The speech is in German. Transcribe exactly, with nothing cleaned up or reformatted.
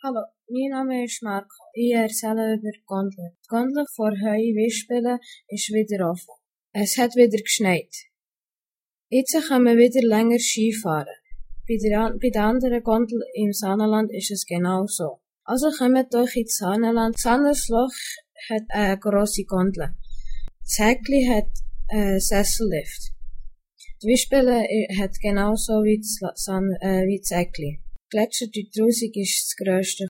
Hallo, mein Name ist Marco. Ich erzähle über die Gondel. Die Gondel vor Heu-Wispelen ist wieder offen. Es hat wieder geschneit. Jetzt können wir wieder länger Skifahren. Bei der, bei der anderen Gondel im Saanenland ist es genau so. Also kommt euch ins Saanenland. Sandersloch hat eine grosse Gondel. Das Häckli hat einen Sessellift. Die Wispelen hat genauso wie das, San, äh, wie das Häckli. Gletscher Drusig ist das grösste